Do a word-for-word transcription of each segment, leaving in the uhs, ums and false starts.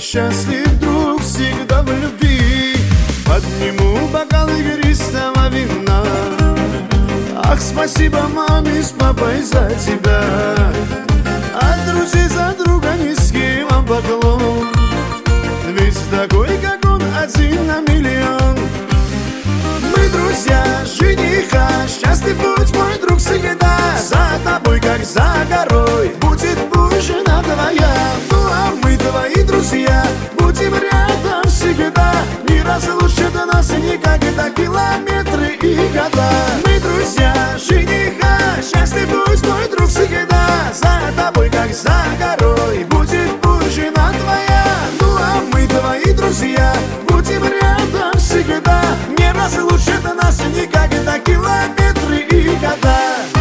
счастлив друг всегда в любви. Подниму бокал игристого вина. Ах, спасибо маме с папой за тебя. От друзей за друга низкий вам поклон. Ведь такой, как он, один на миллион. Мы друзья жениха, счастлив будь мой друг всегда. За тобой, как за горой, будет пусть жена твоя. Ну а мы твои друзья, будем рядом всегда. Не разлучат нас никогда километры и года. Мы друзья жениха, счастлив будь мой друг всегда. За тобой, как за горой, будет пусть жена твоя. Ну а мы твои друзья, будем рядом всегда. Не разлучат нас никогда километры и года.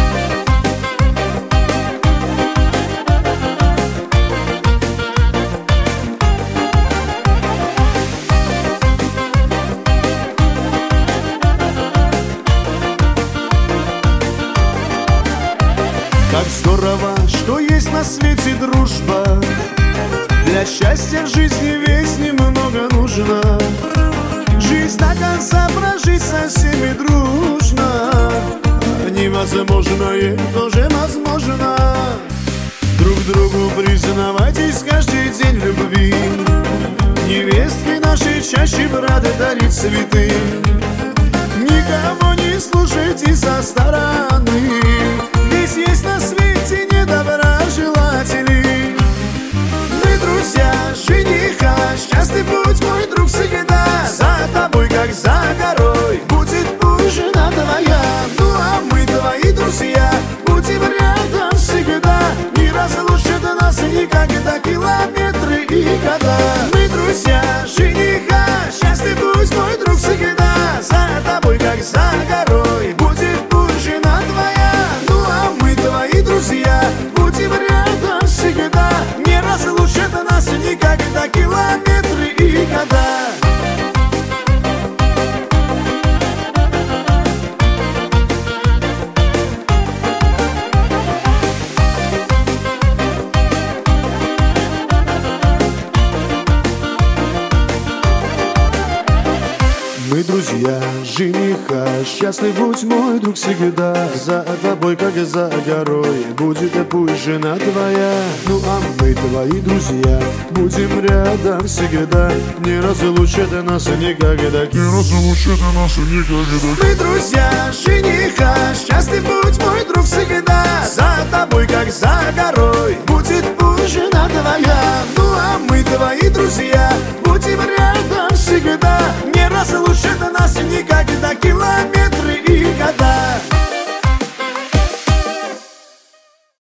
Как здорово, что есть на свете дружба. Для счастья в жизни ведь немного нужно. Жизнь до конца прожить со всеми дружно. Невозможное тоже возможно. Друг другу признавайтесь каждый день любви. Невестке нашей чаще брат дарит цветы. Никого не слушайте со стороны, ведь есть на свете недоброжелателей. Мы друзья жениха, счастлив будь мой друг всегда. За тобой, как за горой, будет пусть жена твоя. Ну а мы твои друзья, будем рядом всегда. Не разлучат нас никогда километры и года. Мы друзья жениха, счастлив будь мой друг всегда. За тобой, как за горой, будет пусть жена твоя. Ну а мы твои друзья, будем рядом всегда. Не разлучат нас никогда километры и года. Мы друзья жениха, счастлив будь мой друг всегда. За тобой, как и за горой, будет и пусть жена твоя. Ну а мы твои друзья, будем рядом всегда. Не разлучат нас никогда, не разлучат нас никогда. Мы друзья жениха, счастлив будь мой друг всегда. За тобой, как за горой, будет пусть жена твоя. Ну а мы твои друзья, будем рядом всегда. Не разлучат нас никогда километры